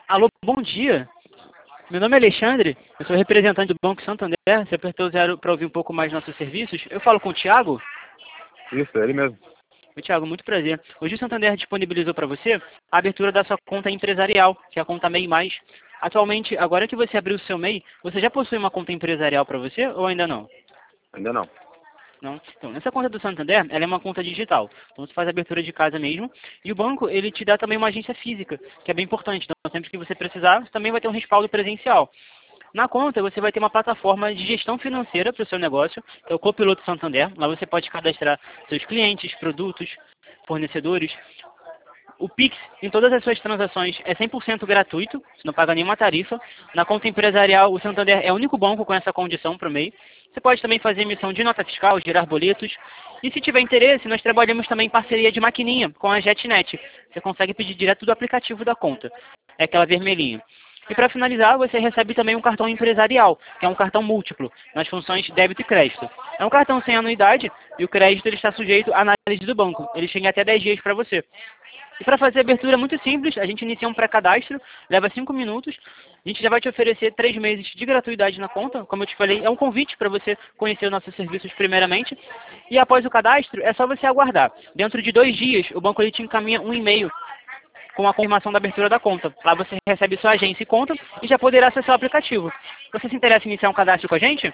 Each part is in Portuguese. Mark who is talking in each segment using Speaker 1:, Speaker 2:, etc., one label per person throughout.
Speaker 1: Alô, bom dia. Meu nome é Alexandre, eu sou representante do Banco Santander. Você apertou 0 para ouvir um pouco mais nossos serviços. Eu falo com o Thiago.
Speaker 2: Isso, é ele mesmo.
Speaker 1: Oi, Thiago, muito prazer. Hoje o Santander disponibilizou para você a abertura da sua conta empresarial, que é a conta MEI+. Atualmente, agora que você abriu o seu MEI, você já possui uma conta empresarial para você ou ainda não?
Speaker 2: Ainda não.
Speaker 1: Não. Então, nessa conta do Santander, ela é uma conta digital. Então, você faz a abertura de casa mesmo. E o banco, ele te dá também uma agência física, que é bem importante. Então, sempre que você precisar, você também vai ter um respaldo presencial. Na conta, você vai ter uma plataforma de gestão financeira para o seu negócio, que é o Copiloto Santander. Lá você pode cadastrar seus clientes, produtos, fornecedores. O Pix, em todas as suas transações, é 100% gratuito, você não paga nenhuma tarifa. Na conta empresarial, o Santander é o único banco com essa condição para o MEI. Você pode também fazer emissão de nota fiscal, gerar boletos. E se tiver interesse, nós trabalhamos também em parceria de maquininha com a JetNet. Você consegue pedir direto do aplicativo da conta. É aquela vermelhinha. E para finalizar, você recebe também um cartão empresarial, que é um cartão múltiplo, nas funções débito e crédito. É um cartão sem anuidade e o crédito ele está sujeito à análise do banco. Ele chega até 10 dias para você. E para fazer a abertura é muito simples, a gente inicia um pré-cadastro, leva 5 minutos, a gente já vai te oferecer 3 meses de gratuidade na conta, como eu te falei, é um convite para você conhecer os nossos serviços primeiramente, e após o cadastro é só você aguardar. Dentro de 2 dias, o banco ele te encaminha um e-mail com a confirmação da abertura da conta. Lá você recebe sua agência e conta e já poderá acessar o aplicativo. Você se interessa em iniciar um cadastro com a gente?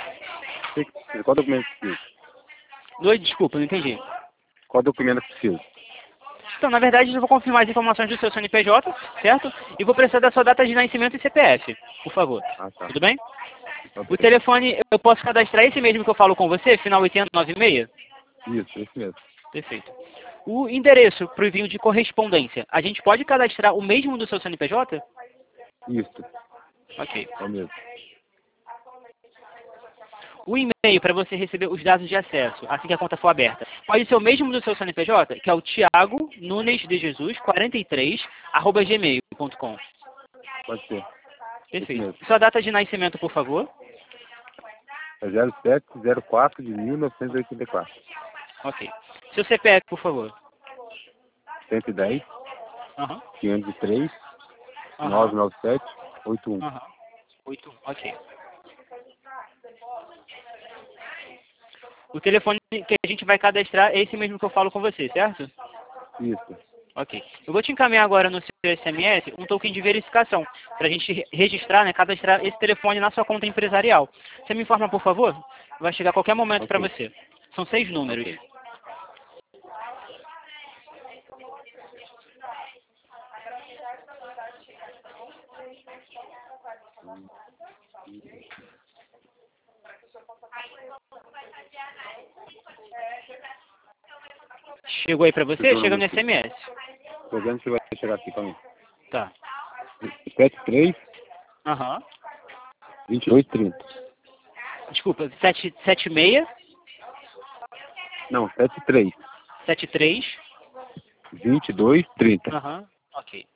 Speaker 2: Qual documento precisa?
Speaker 1: Desculpa, não entendi.
Speaker 2: Qual documento precisa?
Speaker 1: Então, na verdade, eu vou confirmar as informações do seu CNPJ, certo? E vou precisar da sua data de nascimento e CPF, por favor.
Speaker 2: Ah, tá.
Speaker 1: Tudo bem?
Speaker 2: Tá
Speaker 1: O
Speaker 2: bem.
Speaker 1: telefone, eu posso cadastrar esse mesmo que eu falo com você, final 8096?
Speaker 2: Isso, esse mesmo.
Speaker 1: Perfeito. O endereço para o envio de correspondência, a gente pode cadastrar o mesmo do seu CNPJ?
Speaker 2: Isso,
Speaker 1: Ok.
Speaker 2: é o mesmo.
Speaker 1: O e-mail para você receber os dados de acesso, assim que a conta for aberta, pode ser o mesmo do seu CNPJ, que é o Thiago Nunes de Jesus 43 @gmail.com.
Speaker 2: Pode ser. Esse
Speaker 1: Perfeito.
Speaker 2: mesmo.
Speaker 1: Sua data de nascimento, por favor.
Speaker 2: É 0704 de 1984.
Speaker 1: Ok. Seu CPF, por favor.
Speaker 2: 110,
Speaker 1: Aham.
Speaker 2: 503,
Speaker 1: Aham.
Speaker 2: 997, 81.
Speaker 1: Aham. 8. Ok. O telefone que a gente vai cadastrar é esse mesmo que eu falo com você, certo?
Speaker 2: Isso.
Speaker 1: Ok. Eu vou te encaminhar agora no seu SMS um token de verificação, para a gente registrar, né, cadastrar esse telefone na sua conta empresarial. Você me informa, por favor? Vai chegar a qualquer momento para
Speaker 2: Ok.
Speaker 1: você. São 6 números.
Speaker 2: Ok.
Speaker 1: Chegou aí para
Speaker 2: Deixa eu ver
Speaker 1: você?
Speaker 2: o
Speaker 1: Chega
Speaker 2: número
Speaker 1: no
Speaker 2: aqui.
Speaker 1: SMS.
Speaker 2: Tô vendo se vai chegar aqui também.
Speaker 1: Tá.
Speaker 2: 73,
Speaker 1: Aham.
Speaker 2: 28, 30.
Speaker 1: Desculpa, 776
Speaker 2: Não, 73,
Speaker 1: 73.
Speaker 2: 22, 30.
Speaker 1: Aham. Ok.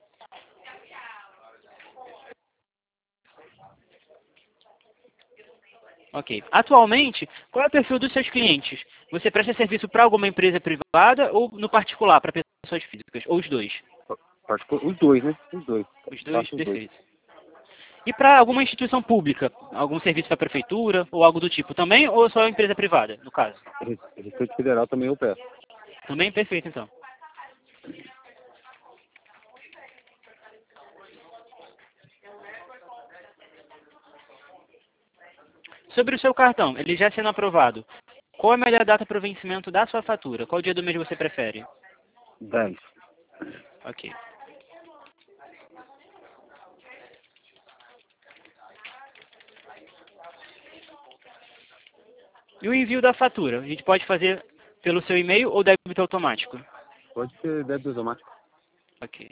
Speaker 1: Ok. Atualmente, qual é o perfil dos seus clientes? Você presta serviço para alguma empresa privada ou no particular, para pessoas físicas? Ou os dois?
Speaker 2: Os dois, né? Os dois.
Speaker 1: Os dois?
Speaker 2: Faço os dois.
Speaker 1: Perfeito. E para alguma instituição pública? Algum serviço para a prefeitura ou algo do tipo também? Ou só empresa privada, no caso?
Speaker 2: Receita Federal também eu peço.
Speaker 1: Também? Perfeito, então. Sobre o seu cartão, ele já sendo aprovado, qual é a melhor data para o vencimento da sua fatura? Qual dia do mês você prefere?
Speaker 2: 10.
Speaker 1: Ok. E o envio da fatura? A gente pode fazer pelo seu e-mail ou débito automático?
Speaker 2: Pode ser débito automático.
Speaker 1: Ok.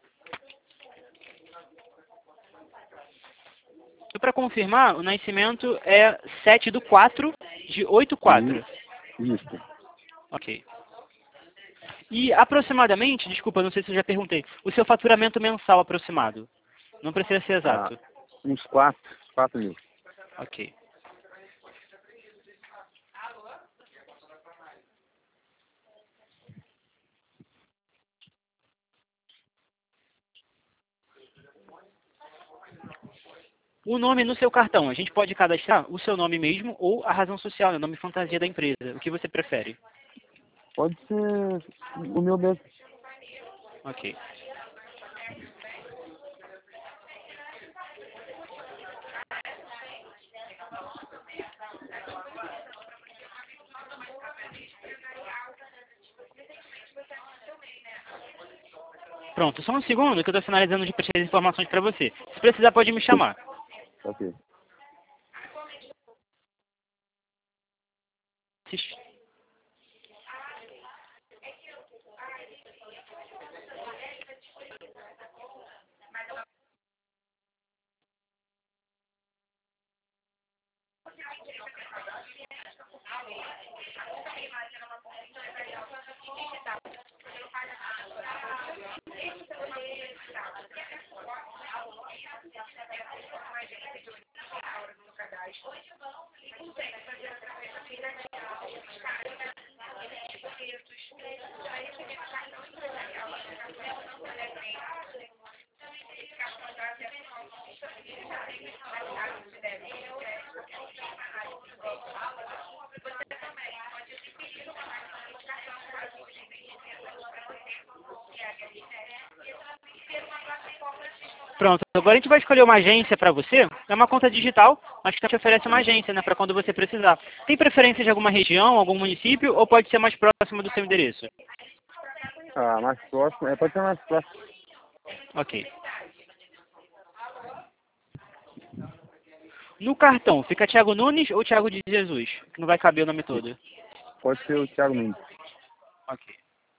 Speaker 1: E para confirmar, o nascimento é 7/4 de 84.
Speaker 2: Isso.
Speaker 1: Ok. E aproximadamente, desculpa, não sei se eu já perguntei, o seu faturamento mensal aproximado? Não precisa ser
Speaker 2: Ah,
Speaker 1: exato.
Speaker 2: uns 4 mil.
Speaker 1: Ok. O nome no seu cartão, a gente pode cadastrar o seu nome mesmo ou a razão social, né, o nome fantasia da empresa. O que você prefere?
Speaker 2: Pode ser o meu mesmo.
Speaker 1: Ok. Pronto, só um segundo que eu estou finalizando de preencher as informações para você. Se precisar, pode me chamar.
Speaker 2: Ok. Pronto, agora a gente vai escolher uma agência para você. É uma conta digital, mas que te oferece uma agência, né, para quando você precisar. Tem preferência de alguma região, algum município, ou pode ser mais próxima do seu endereço? Ah, mais próximo. Pode ser mais próximo.
Speaker 1: Ok. No cartão, fica Thiago Nunes ou Thiago de Jesus? Que não vai caber o nome todo.
Speaker 2: Pode ser o Thiago Mendes.
Speaker 1: Ok.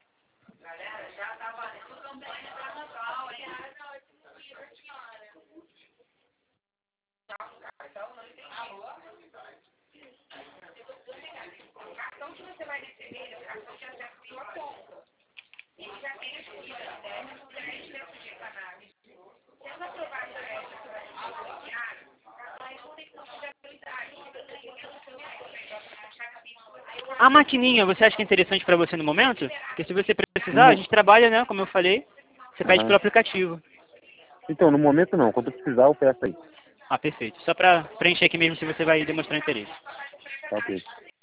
Speaker 1: A maquininha, você acha que é interessante para você no momento? Porque se você precisar, a gente trabalha, né, como eu falei, você pede
Speaker 2: Aham.
Speaker 1: pelo aplicativo.
Speaker 2: Então, no momento não. Quando precisar, eu peço aí.
Speaker 1: Ah, perfeito. Só para preencher aqui mesmo se você vai demonstrar interesse.
Speaker 2: Tá ok.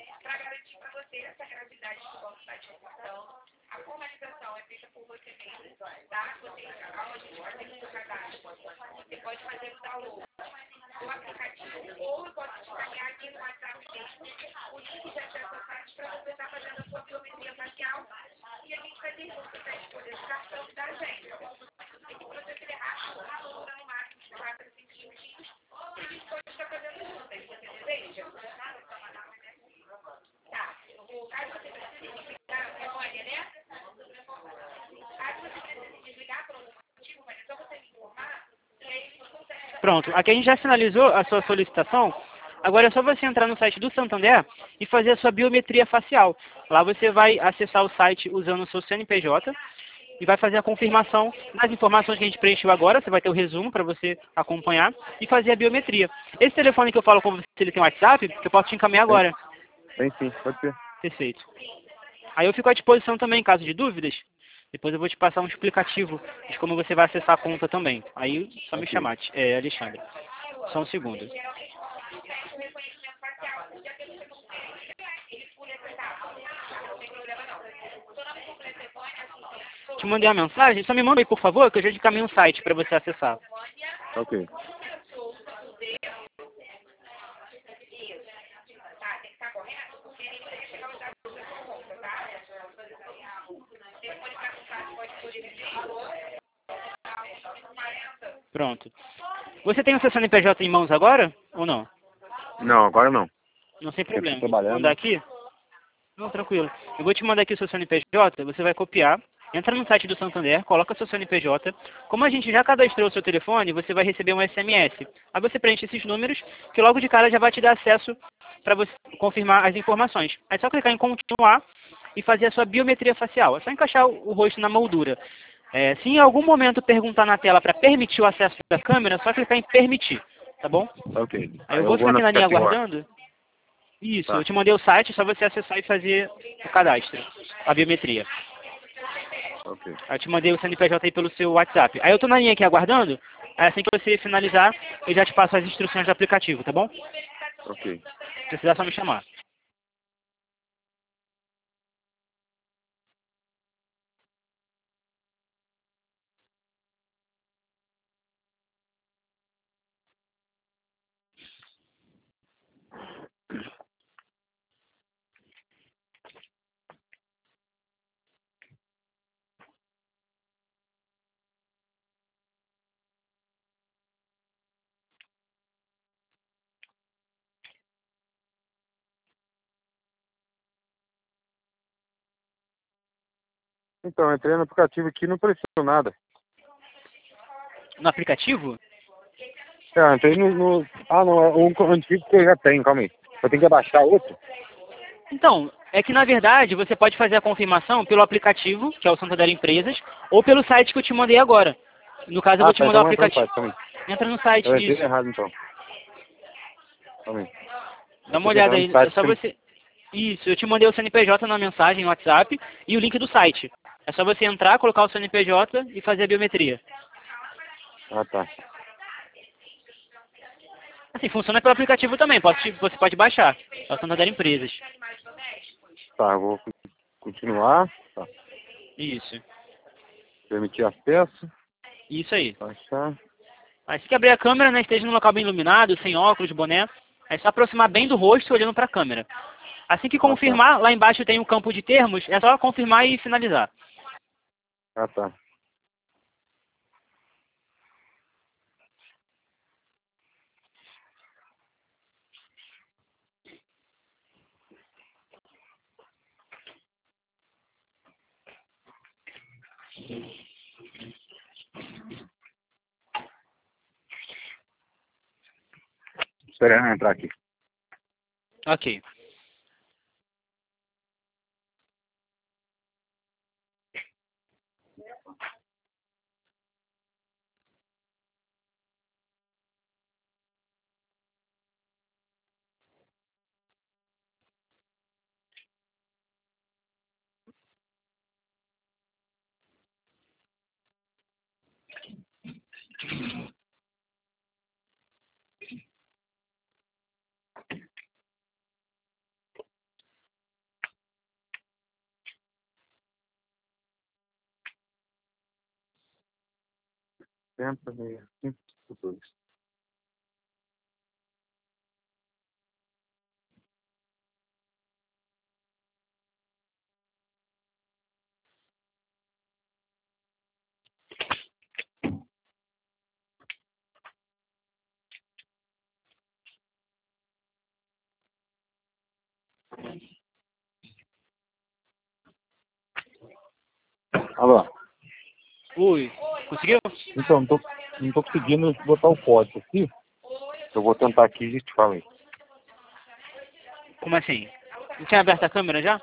Speaker 1: Pronto, aqui a gente já finalizou a sua solicitação. Agora é só você entrar no site do Santander e fazer a sua biometria facial. Lá você vai acessar o site usando o seu CNPJ e vai fazer a confirmação das informações que a gente preencheu agora. Você vai ter o resumo para você acompanhar e fazer a biometria. Esse telefone que eu falo com você, ele tem WhatsApp, que eu posso te encaminhar agora.
Speaker 2: Tem sim, pode ser.
Speaker 1: Perfeito. Aí eu fico à disposição também, em caso de dúvidas. Depois eu vou te passar um explicativo de como você vai acessar a conta também. Aí só me
Speaker 2: Ok.
Speaker 1: chamar, Alexandre. Só um segundo. Te mandei uma mensagem, só me manda aí, por favor, que eu já te encaminho um site para você acessar.
Speaker 2: Ok.
Speaker 1: Pronto. Você tem o seu CNPJ em mãos agora ou não?
Speaker 2: Não, agora não.
Speaker 1: Não, sem
Speaker 2: Porque eu tô
Speaker 1: problema. Vou
Speaker 2: trabalhando.
Speaker 1: mandar aqui? Não, tranquilo. Eu vou te mandar aqui o seu CNPJ, você vai copiar, entra no site do Santander, coloca seu CNPJ. Como a gente já cadastrou o seu telefone, você vai receber um SMS. Aí você preenche esses números, que logo de cara já vai te dar acesso para você confirmar as informações. É só clicar em continuar e fazer a sua biometria facial. É só encaixar o rosto na moldura. Se em algum momento perguntar na tela para permitir o acesso da câmera, é só clicar em permitir, tá bom?
Speaker 2: Ok.
Speaker 1: Aí eu
Speaker 2: Eu
Speaker 1: vou
Speaker 2: vou
Speaker 1: ficar
Speaker 2: no
Speaker 1: aqui na linha
Speaker 2: aplicativo agora.
Speaker 1: aguardando. Isso,
Speaker 2: Tá.
Speaker 1: eu te mandei o site, é só você acessar e fazer o cadastro, a biometria.
Speaker 2: Ok.
Speaker 1: Aí eu te mandei o CNPJ aí pelo seu WhatsApp. Aí eu tô na linha aqui aguardando. Aí assim que você finalizar, eu já te passo as instruções do aplicativo, tá bom?
Speaker 3: Ok.
Speaker 1: Se precisar, é só me chamar.
Speaker 3: Então, eu entrei no aplicativo aqui e não apareceu nada.
Speaker 1: No aplicativo?
Speaker 3: Eu entrei Ah, não, é um antigo que eu já tenho, calma aí. Eu tenho que abaixar outro?
Speaker 1: Então, é que na verdade você pode fazer a confirmação pelo aplicativo, que é o Santander Empresas, ou pelo site que eu te mandei agora. No caso, eu vou te
Speaker 3: Tá,
Speaker 1: mandar o
Speaker 3: então entra no
Speaker 1: aplicativo.
Speaker 3: site, calma aí.
Speaker 1: Entra no site,
Speaker 3: Eu entrei
Speaker 1: isso.
Speaker 3: errado, então. Calma aí.
Speaker 1: Dá
Speaker 3: Eu
Speaker 1: uma
Speaker 3: tenho que
Speaker 1: olhada
Speaker 3: entrar no
Speaker 1: aí. É
Speaker 3: site.
Speaker 1: só você... Isso, eu te mandei o CNPJ na mensagem no WhatsApp e o link do site. É só você entrar, colocar o CNPJ e fazer a biometria.
Speaker 3: Ah, tá.
Speaker 1: Assim, funciona pelo aplicativo também, você pode baixar. É o Santander Empresas.
Speaker 3: Tá, eu vou continuar. Tá.
Speaker 1: Isso.
Speaker 3: Permitir acesso.
Speaker 1: Isso aí.
Speaker 3: Baixar.
Speaker 1: Aí se que abrir a câmera, né, esteja num local bem iluminado, sem óculos, boné, é só aproximar bem do rosto olhando para a câmera. Assim que
Speaker 3: Ah, tá.
Speaker 1: confirmar, lá embaixo tem um campo de termos, é só confirmar e finalizar.
Speaker 3: Ah, tá. Esperando eu entrar aqui.
Speaker 1: Ok.
Speaker 3: Tempo, 5 segundos. Alô?
Speaker 1: Ui, conseguiu?
Speaker 3: Então, não tô conseguindo botar o código aqui. Eu vou tentar aqui e te falo aí.
Speaker 1: Como assim? Não tinha aberto a câmera já?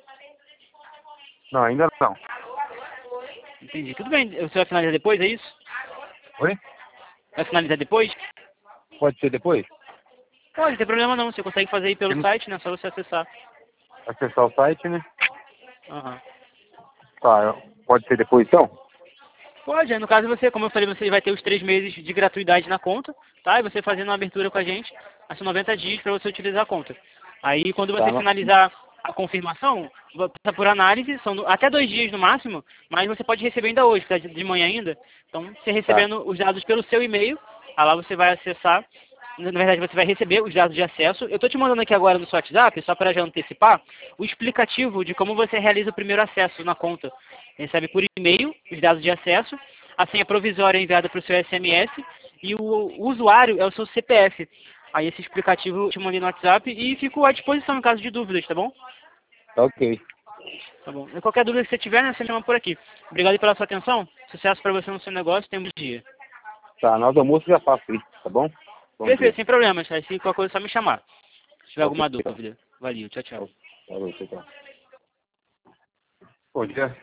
Speaker 3: Não, ainda não.
Speaker 1: Entendi. Tudo bem, você vai finalizar depois, é isso?
Speaker 3: Oi?
Speaker 1: Vai finalizar depois?
Speaker 3: Pode ser depois?
Speaker 1: Pode, não tem problema não. Você consegue fazer aí pelo
Speaker 3: Tem-
Speaker 1: site, né? Só você acessar.
Speaker 3: Acessar o site, né?
Speaker 1: Aham.
Speaker 3: Tá, pode ser depois então?
Speaker 1: Pode, no caso você, como eu falei, você vai ter os 3 meses de gratuidade na conta, tá? E você fazendo uma abertura com a gente, são 90 dias para você utilizar a conta. Aí quando
Speaker 3: Tá,
Speaker 1: você finalizar a confirmação, vai passar por análise, são até 2 dias no máximo, mas você pode receber ainda hoje, que tá de manhã ainda. Então, você recebendo os dados pelo seu e-mail, aí lá você vai acessar, na verdade você vai receber os dados de acesso. Eu estou te mandando aqui agora no seu WhatsApp, só para já antecipar, o explicativo de como você realiza o primeiro acesso na conta. Recebe por e-mail os dados de acesso, a senha provisória é enviada para o seu SMS e o usuário é o seu CPF. Aí esse explicativo eu te mandei no WhatsApp e fico à disposição em caso de dúvidas, tá bom?
Speaker 3: Tá ok.
Speaker 1: Tá bom. E qualquer dúvida que você tiver, né, você chama por aqui. Obrigado aí pela sua atenção. Sucesso para você no seu negócio. Tenha um bom dia.
Speaker 3: Tá, na hora do almoço já faço isso, tá bom? Bom
Speaker 1: Perfeito,
Speaker 3: dia.
Speaker 1: sem problemas. Aí se qualquer coisa é só me chamar. Se tiver
Speaker 3: Ok,
Speaker 1: alguma
Speaker 3: então.
Speaker 1: dúvida. Valeu, tchau, tchau.
Speaker 3: Valeu, tchau. Bom dia.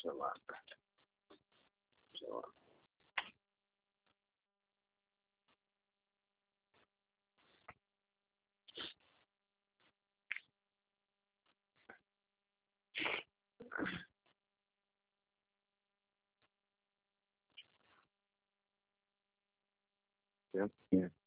Speaker 3: Celular. Celular. Yeah.